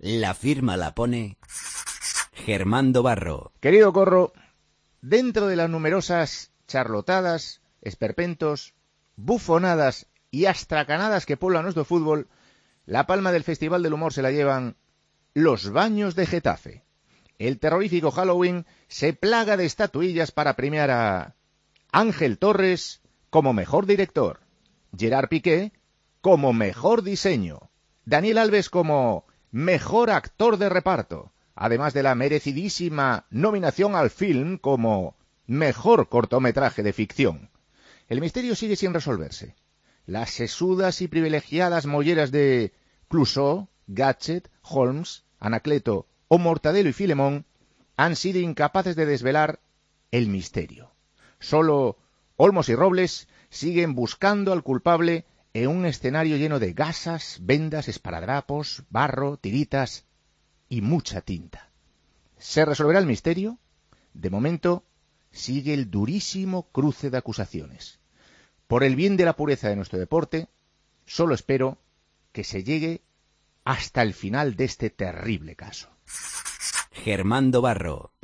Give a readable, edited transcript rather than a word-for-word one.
La firma la pone Germán Dobarro. Querido Corro, dentro de las numerosas charlotadas, esperpentos, bufonadas y astracanadas que pueblan nuestro fútbol, la palma del Festival del Humor se la llevan los baños de Getafe. El terrorífico Halloween se plaga de estatuillas para premiar a Ángel Torres como mejor director, Gerard Piqué como mejor diseño, Daniel Alves como mejor actor de reparto, además de la merecidísima nominación al film como mejor cortometraje de ficción. El misterio sigue sin resolverse. Las sesudas y privilegiadas molleras de Clouseau, Gadget, Holmes, Anacleto o Mortadelo y Filemón han sido incapaces de desvelar el misterio. Solo Olmos y Robles siguen buscando al culpable en un escenario lleno de gasas, vendas, esparadrapos, barro, tiritas y mucha tinta. ¿Se resolverá el misterio? De momento, sigue el durísimo cruce de acusaciones. Por el bien de la pureza de nuestro deporte, solo espero que se llegue hasta el final de este terrible caso. Germán Dobarro.